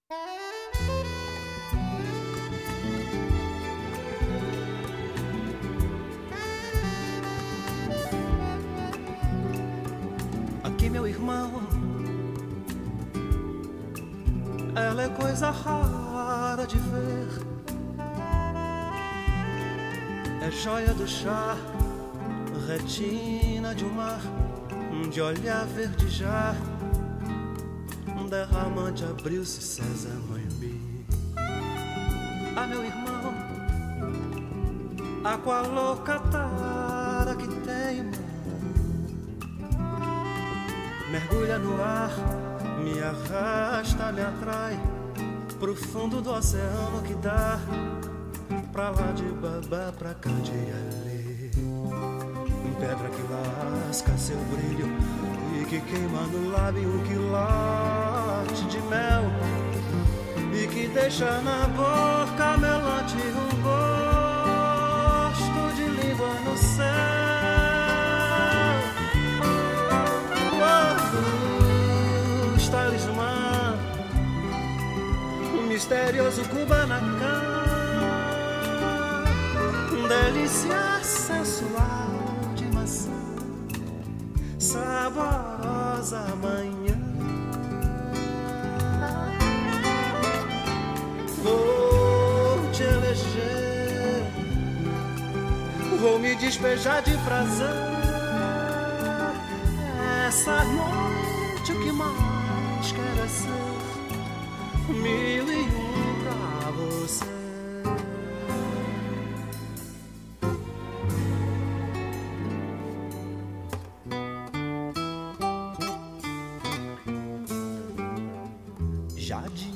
Aqui, meu irmão, ela é coisa rara de ver. É joia do chá, retina de um mar, de olhar verdejar, derramante abriu-se sésamo em mim. Ah, meu irmão, a qual louca tara que teima, mergulha no ar, me arrasta, me atrai pro fundo do oceano que dá pra lá de Babá, pra cá de ali. Pedra que lasca seu brilho e que queima no lábio, que late de mel e que deixa na boca melante um gosto de língua no céu. Luz, talismã, um misterioso Kubanacan, delícia sensual de maçã, saborosa manhã. Vou te eleger, vou me despejar de prazer. Essa noite o que mais quero é ser 1001 pra você. Jade,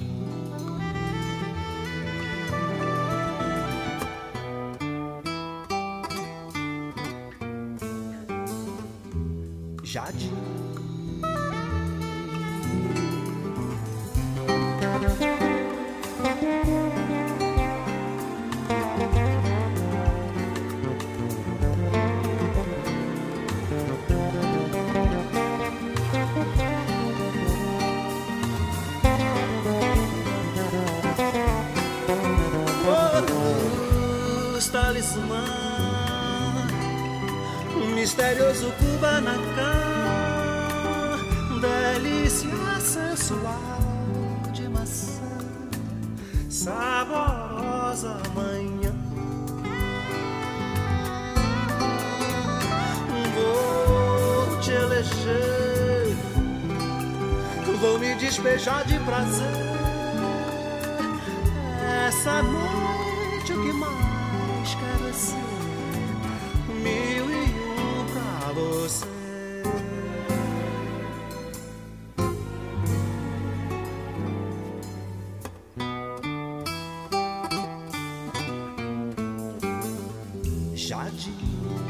Jade, talismã, um misterioso Kubanacan, delícia sensual de maçã, saborosa manhã. Vou te eleger, vou me despejar de prazer. Essa noite o que mais quero é ser 1001 pra você. Jade,